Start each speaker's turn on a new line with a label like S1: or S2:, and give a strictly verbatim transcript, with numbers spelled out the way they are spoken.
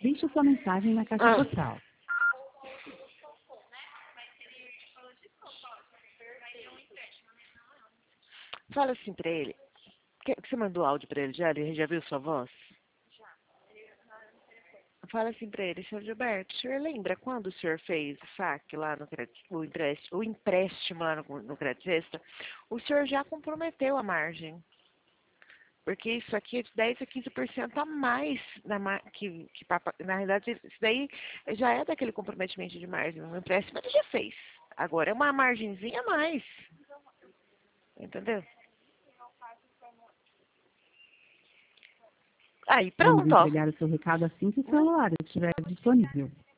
S1: Deixe sua mensagem na caixa
S2: Ah.
S1: postal.
S2: Fala assim pra ele. Que, que você mandou áudio pra ele já? Ele já viu sua voz? Fala assim pra ele, senhor Gilberto, o senhor lembra quando o senhor fez o saque lá no crédito, o empréstimo, o empréstimo lá no, no Crédito Extra? O senhor já comprometeu a margem. Porque isso aqui é de dez a quinze por cento a mais na, ma- que, que papa- na realidade isso daí já é daquele comprometimento de margem. O empréstimo ele já fez. Agora é uma margenzinha a mais. Entendeu? Aí
S1: Vamos
S2: pronto, ó.
S1: entregar o seu recado assim que o celular estiver disponível.